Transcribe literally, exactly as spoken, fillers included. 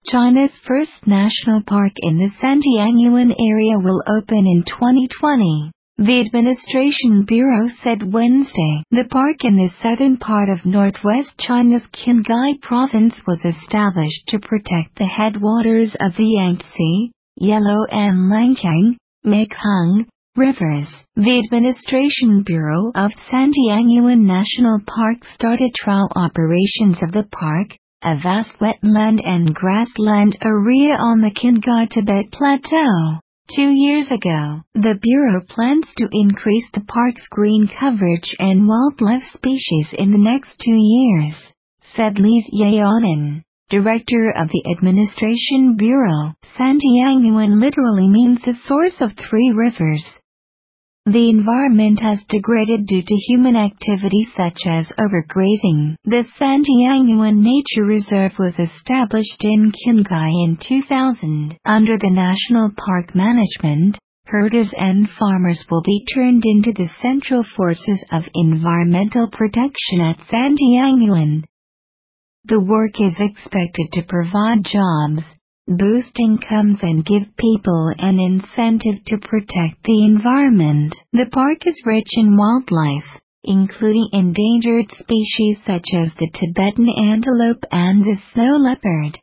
China's first national park in the Zhangjiangyuan area will open in twenty twenty, the Administration Bureau said Wednesday. The park in the southern part of northwest China's Qinghai province was established to protect the headwaters of the Yangtze, Yellow and Langkang, Mekong rivers. The Administration Bureau of Zhangjiangyuan National Park started trial operations of the park, a vast wetland and grassland area on the Qinghai-Tibet Plateau. Two years ago, the Bureau plans to increase the park's green coverage and wildlife species in the next two years, said Li Yaonan, director of the Administration Bureau. Zhangjiangyuan literally means the source of three rivers. The environment has degraded due to human activity such as overgrazing. The Zhangjiangyuan Nature Reserve was established in Qinghai in two thousand. Under the National Park management, herders and farmers will be turned into the central forces of environmental protection at Zhangjiangyuan. The work is expected to provide jobs, boost incomes and give people an incentive to protect the environment. The park is rich in wildlife, including endangered species such as the Tibetan antelope and the snow leopard.